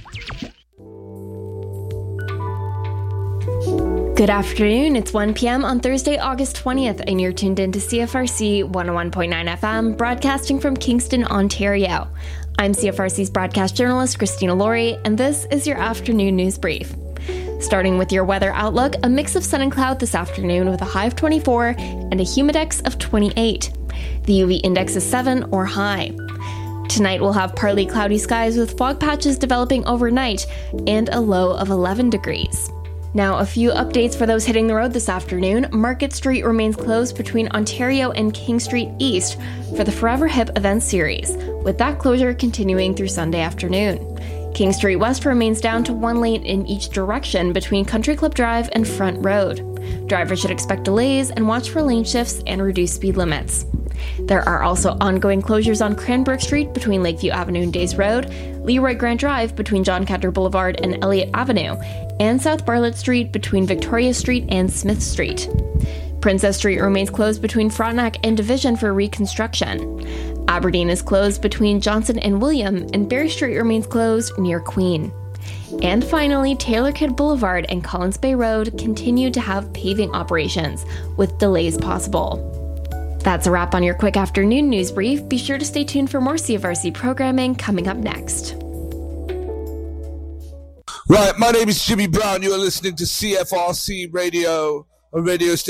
Good afternoon. It's 1 p.m. on Thursday, August 20th, and you're tuned in to CFRC 101.9 FM, broadcasting from Kingston, Ontario. I'm CFRC's broadcast journalist, Christina Laurie, and this is your afternoon news brief. Starting with your weather outlook, a mix of sun and cloud this afternoon with a high of 24 and a humidex of 28. The UV index is 7 or high. Tonight we'll have partly cloudy skies with fog patches developing overnight and a low of 11 degrees. Now, a few updates for those hitting the road this afternoon. Market Street remains closed between Ontario and King Street East for the Forever Hip event series, with that closure continuing through Sunday afternoon. King Street West remains down to one lane in each direction between Country Club Drive and Front Road. Drivers should expect delays and watch for lane shifts and reduced speed limits. There are also ongoing closures on Cranbrook Street between Lakeview Avenue and Days Road, Leroy Grant Drive between John Catter Boulevard and Elliott Avenue, and South Bartlett Street between Victoria Street and Smith Street. Princess Street remains closed between Frontenac and Division for reconstruction. Aberdeen is closed between Johnson and William, and Berry Street remains closed near Queen. And finally, Taylor Kidd Boulevard and Collins Bay Road continue to have paving operations, with delays possible. That's a wrap on your quick afternoon news brief. Be sure to stay tuned for more CFRC programming coming up next. Right, my name is Jimmy Brown. You are listening to CFRC Radio, a radio station